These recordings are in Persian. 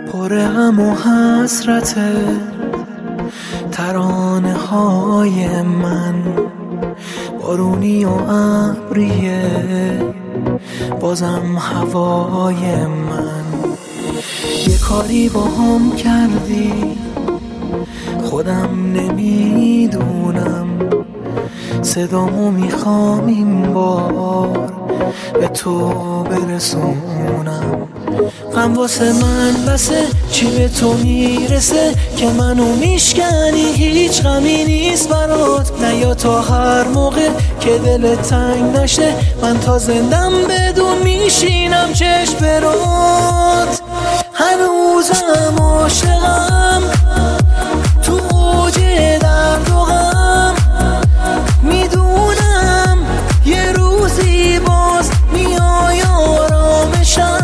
پر غم و حسرته ترانه های من، بارونی و ابریه بازم هوای من. یه کاری با هم کردی خودم نمیدونم، صدامو میخوام این بار به تو برسونم. غم واسه من بسه، چی به تو میرسه که منو میشکنی؟ هیچ غمی نیست برات، نیا تا هر موقع که دلت تنگ نشه من تا زندم بدون میشینم چشم برات. هنوزم عاشقم تو اوج درد و غم، میدونم یه روزی باز میای آرامشم.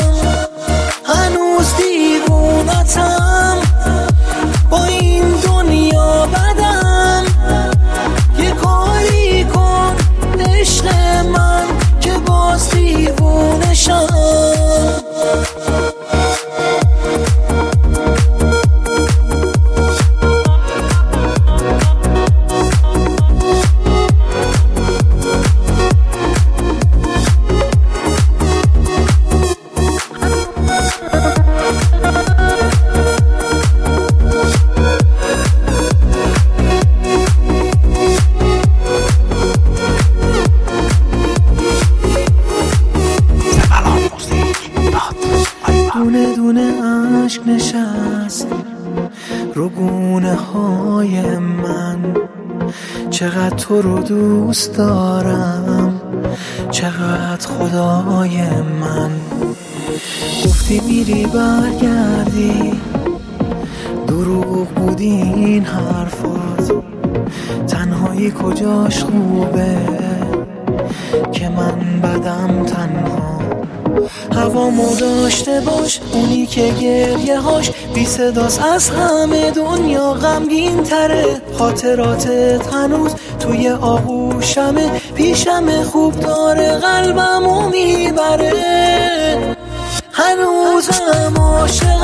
هنوز دیوونتم با این دنیا بدم، یه کاری کن عشق من که باز دیوونشم. دونه دونه عشق نشست رو گونه های من، چقدر تو رو دوست دارم، چقدر خدای من. گفتی میری برگردی، دروغ بود این حرفات، تنهایی کجاش خوبه که من بدم تنها. هوامو داشته باش، اونی که گریه هاش بی صداست از همه دنیا غمگین تره. خاطراتت هنوز توی آغوشمه، پیشم خوب داره قلبمو میبره. هنوزم عاشق